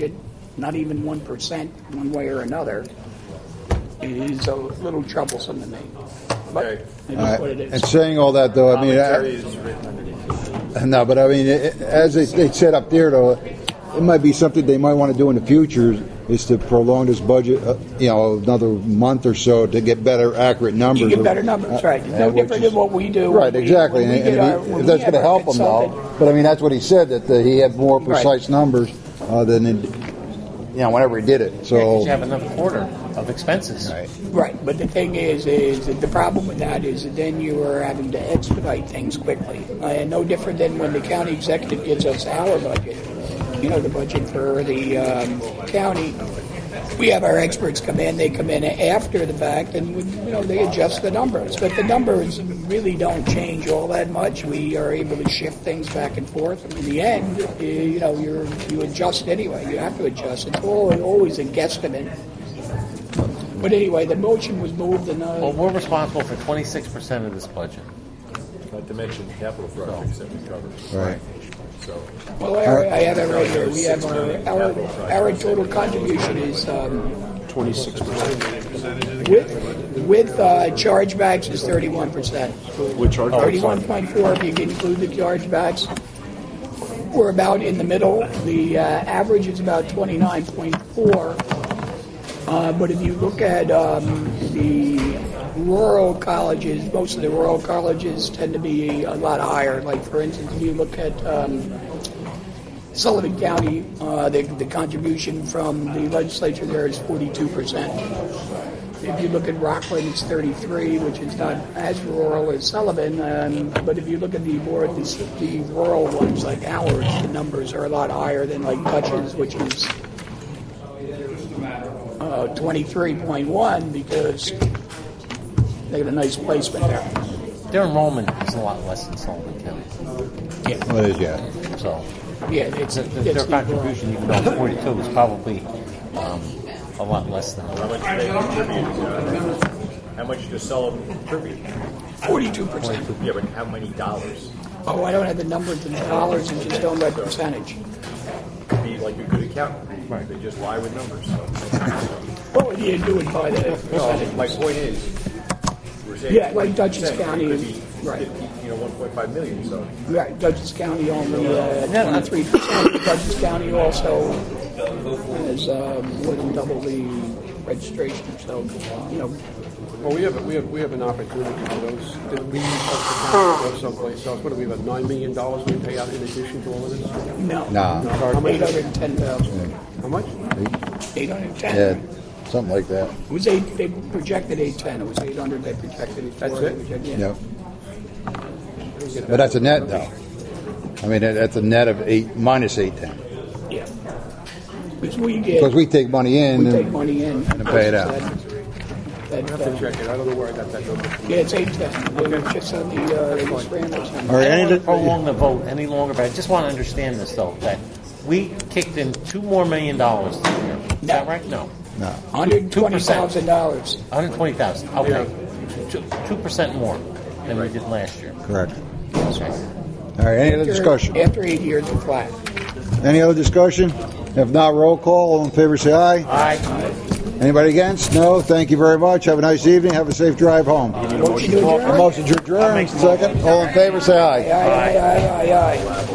budget, not even 1%, one way or another, is a little troublesome to me. But it is what it is. And saying all that, though, I mean, no, but I mean, as they said up there, though, it might be something they might want to do in the future is to prolong this budget, another month or so to get better, accurate numbers. You get better numbers, right? It's no different than what we do. Right, exactly. If that's going to help them, though. But I mean, that's what he said, that he had more precise numbers than whenever he did it. So you have another quarter of expenses. Right. But the thing is that the problem with that is that then you are having to expedite things quickly. No different than when the county executive gives us our budget. The budget for the county. We have our experts come in. They come in after the fact, and they adjust the numbers. But the numbers really don't change all that much. We are able to shift things back and forth. And in the end, you adjust anyway. You have to adjust. It's always a guesstimate. But anyway, the motion was moved, and well, we're responsible for 26% of this budget. Not to mention capital projects that we cover. Right. So, well, I have it right here. We have our total contribution is 26%. With chargebacks is 31%. With chargebacks, 31.4 if you can include the chargebacks. We're about in the middle. The average is about 29.4. But if you look at the rural colleges, most of the rural colleges tend to be a lot higher. Like, for instance, if you look at Sullivan County, the contribution from the legislature there is 42%. If you look at Rockland, it's 33%, which is not as rural as Sullivan. But if you look at the rural ones like ours, the numbers are a lot higher than like Dutchess, which is 23.1 because they got a nice placement there. Their enrollment is a lot less than Sullivan County. Yeah. Well, it is, yeah. So, their contribution, even though 42, is probably a lot less than. How much do they contribute? How much does Sullivan contribute? 42%. Yeah, but how many dollars? Oh, I don't have the numbers in dollars and just don't have percentage. Could be like a good accountant. Right. They just lie with numbers. Well, you do it by the percentage. My point is, we're saying like Dutchess County, could be right? 1.5 million. So right, Dutchess County only 23%. Dutchess County also has more than double the registration. So Well, we have an opportunity for those. Did we go someplace else? What do we have? $9 million we pay out in addition to all of this? No. How much? 810,000. How much? 810. Yeah, something like that. It was 8. They projected 810. It was 800. They projected it. That's it? Yeah. But that's a net, though. I mean, that's a net of 8 minus 810. Yeah. Because we take money in. We take money in and pay it out. I have to check it. I don't know where I got that number from. Yeah, it's 810. Okay. Just on the scrambles. All right, I don't want to prolong the vote any longer, but I just want to understand this, though, that we kicked in $2 more million this year. Is that right? No. $120,000. $120,000. Okay. 2% more than we did last year. Correct. Okay. All right, any other discussion? After 8 years, we're flat. Any other discussion? If not, roll call. All in favor, say aye. Aye. Anybody against? No. Thank you very much. Have a nice evening. Have a safe drive home. Motion to adjourn. Motion to adjourn. Second. All in favor, say aye. Aye.